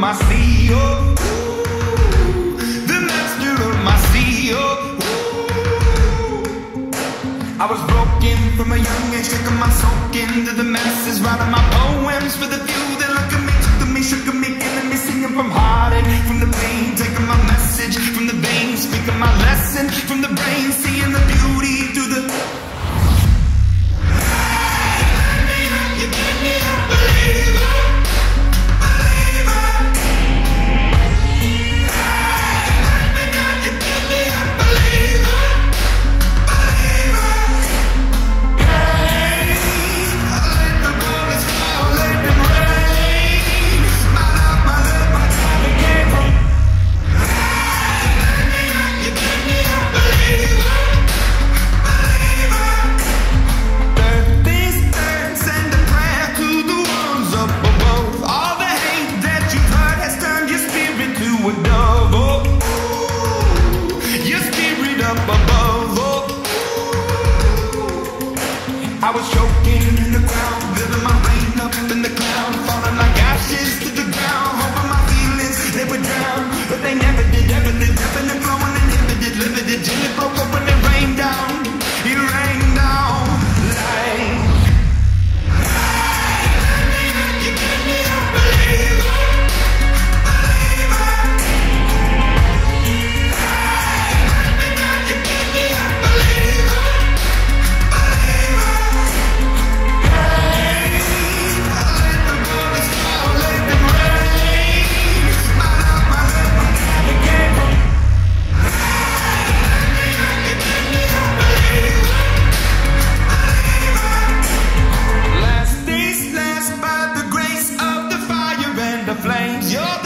my sea, oh, the master of my sea, oh. I was broken from a young age, taking my soak into the masses, writing my poems for the few that look at me, took to me, shook at me, killing me, singing from heartache, from the pain, taking my message from the veins, speaking my lesson from the brain, seeing the beauty through the. You made me a believer, believer. You made me a believer, believer. Let the bullets fall, let them rain. My love, my time came from. You made me a believer, believer. These turns and a prayer to the ones up above. All the hate that you've heard has turned your spirit to a dove. Oh, your spirit up above. Oh, I was choking in the ground, building my rain up in the cloud, falling like ashes to the ground. Hoping my feelings they would drown, but they never did. Ever did, ebbing and flowing, inhibited, limited till it broke up when it rained down. It rained down like. You made me a believer, believer. You made me a believer, believer. Let the bullets fall, let them rain. My love, my time came from. You made me a believer, believer. Last days last by the grace of the fire and the flames. You're the